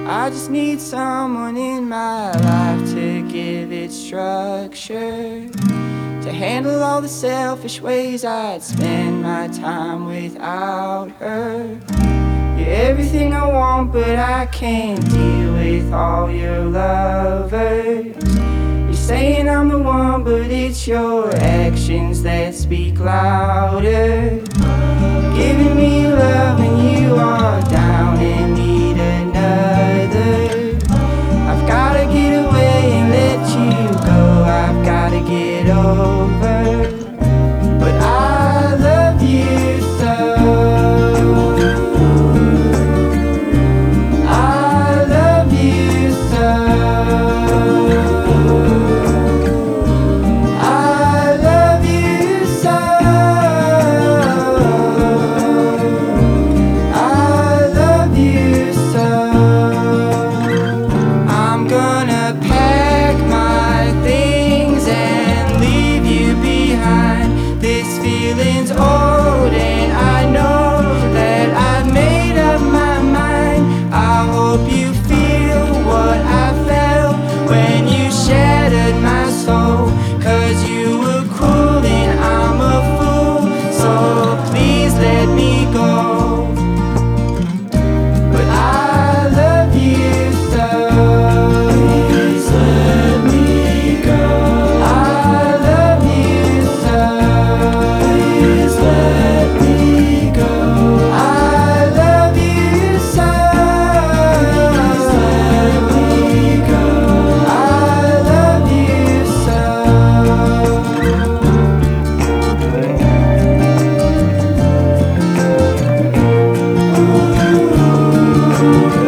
I just need someone in my life to give it structure, to handle all the selfish ways I'd spend my time without her. You're everything I want, but I can't deal with all your lovers. You're saying I'm the one, but it's your actions that speak louder. Giving me love when you are down and need another. I've gotta get away and let you go. I've gotta get over, but I love you so. I love you so. I love you so. I love you so. I'm gonna pack my things and leave you behind. This feeling's old and I know that I've made up my mind. I hope you feel what I felt when you shattered my soul. 'Cause you were cruel and I'm a fool, so please let me go. But I love you so. Please let me go. I love you so. Please let me go. I love you so. Please let me go. I love you so. Ooh.